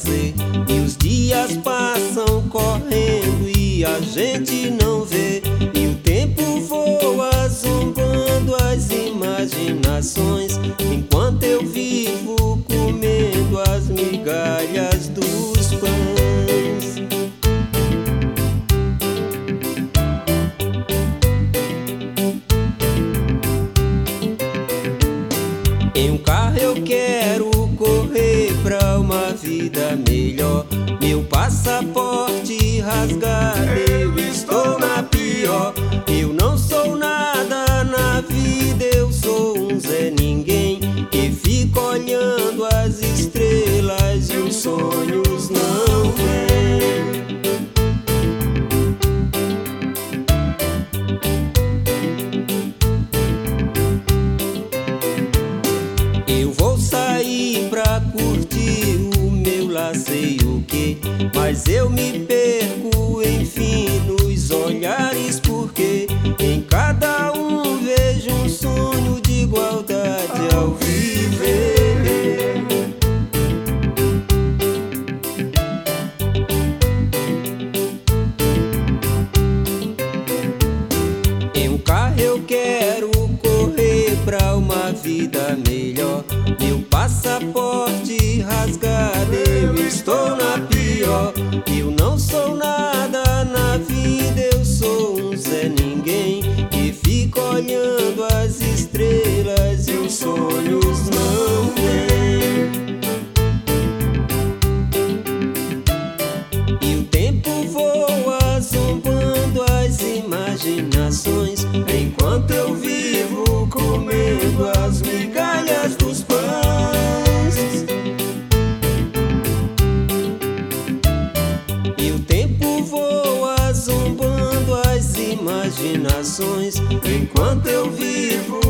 fazer. E os dias passam correndo e a gente não vê. E o tempo voa zombando as imaginações, enquanto eu vivo comendo as migalhas dos pães. Em um carro eu quero correr pra uma vida melhor. Meu passaporte rasgado, eu estou na pior. Eu não sou nada na vida, eu sou um Zé Ninguém que fica olhando as estrelas e os sonhos não vêm. Eu vou sair pra curtir o meu lazeio que, mas eu me perco enfim nos olhares, porque em cada um vejo um sonho de igualdade ao viver. Em um carro eu quero correr pra uma vida melhor. Meu passaporte rasgado, eu estou na pior. Eu não sou nada na vida, eu sou um Zé Ninguém que fica olhando as estrelas e os sonhos não vêm. E o tempo voa zombando as imaginações, enquanto eu vivo comendo as migalhas dos pães. E o tempo voa zombando as imaginações, enquanto eu vivo